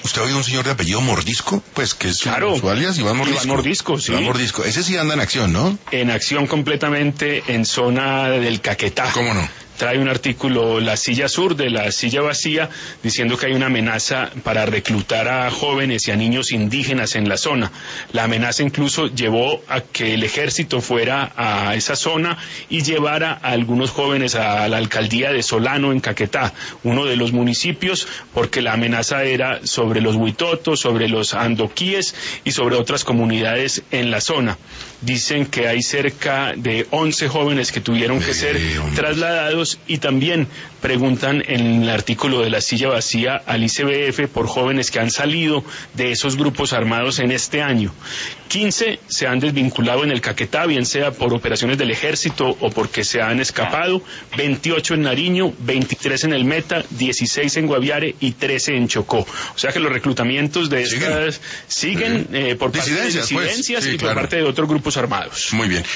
¿Usted ha oído un señor de apellido Mordisco? Pues que es claro, su alias, Iván Mordisco. Iván Mordisco, sí. Iván Mordisco. Ese sí anda en acción, ¿no? En acción completamente en zona del Caquetá. ¿Cómo no? Trae un artículo, La Silla Sur, de La Silla Vacía, diciendo que hay una amenaza para reclutar a jóvenes y a niños indígenas en la zona. La amenaza incluso llevó a que el ejército fuera a esa zona y llevara a algunos jóvenes a la alcaldía de Solano, en Caquetá, uno de los municipios, porque la amenaza era sobre los huitotos, sobre los andoquíes y sobre otras comunidades en la zona. Dicen que hay cerca de 11 jóvenes que tuvieron que ser trasladados, y también preguntan en el artículo de La Silla Vacía al ICBF por jóvenes que han salido de esos grupos armados en este año. 15 se han desvinculado en el Caquetá, bien sea por operaciones del ejército o porque se han escapado, 28 en Nariño, 23 en el Meta, 16 en Guaviare y 13 en Chocó. O sea que los reclutamientos de estas siguen por parte de disidencias, pues. Sí, y claro, por parte de otros grupos armados. Muy bien.